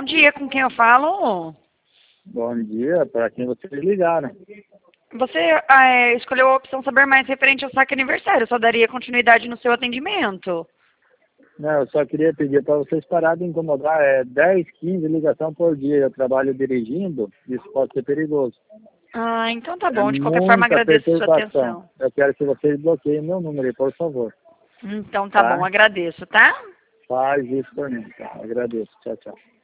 Bom dia, com quem eu falo? Bom dia, para quem vocês ligaram. Você escolheu a opção saber mais referente ao saque aniversário. Eu só daria continuidade no seu atendimento. Não, eu só queria pedir para vocês pararem de incomodar. 10, 15 ligação por dia. Eu trabalho dirigindo, isso pode ser perigoso. Ah, então tá É bom. De qualquer forma, muita agradeço a sua perturbação. atenção. Eu quero que vocês bloqueiem meu número aí, por favor. Então tá bom, Tá? agradeço, tá? Faz isso por mim, tá? Agradeço. Tchau, tchau.